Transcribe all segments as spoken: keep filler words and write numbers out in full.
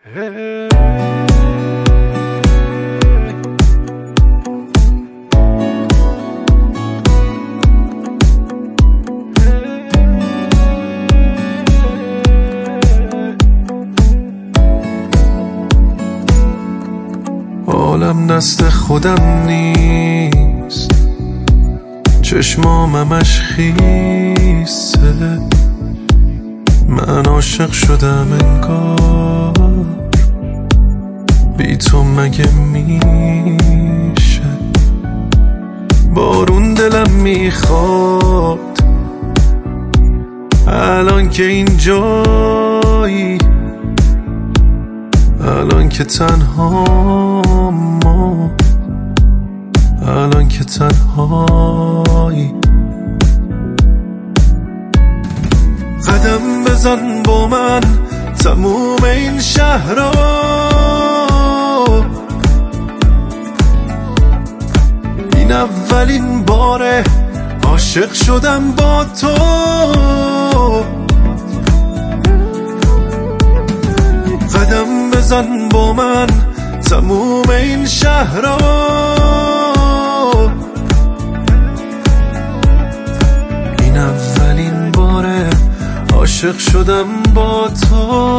عالم دست خودم نیست، چشمام همش خیسه، من عاشق شدم انگار بی تو مگه میشه. بارون دلم میخواد الان که اینجایی، الان که تنها ما، الان که تنهایی. قدم بزن با من تموم این شهر رو، این اولین باره عاشق شدم با تو. قدم بزن با من تموم این شهر رو، این اولین باره عاشق شدم با تو.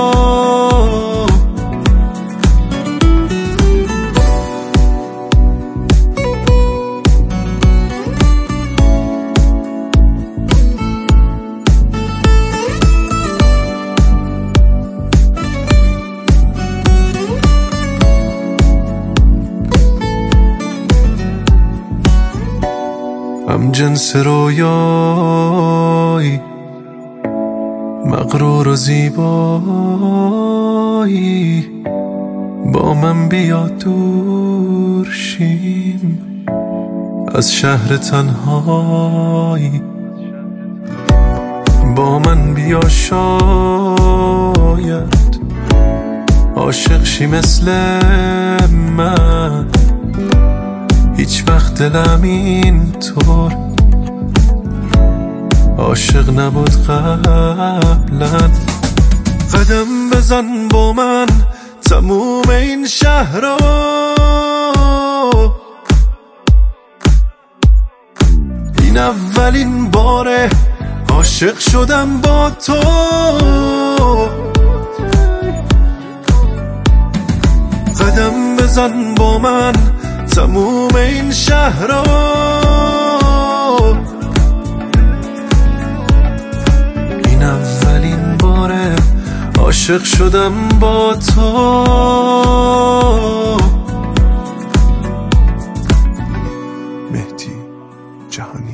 هم جنس رویایی، مغرور و زیبایی، با من بیا دور شیم از شهر تنهایی. با من بیا شاید عاشق شی مثل من، هیچ وقت دلم اینطور عاشق نبود قبلا. قدم بزن با من تموم این شهر رو، این اولین باره عاشق شدم با تو. قدم بزن با من تموم این شهر رو، این اولین باره عاشق شدم با تو. مهدی جهانی.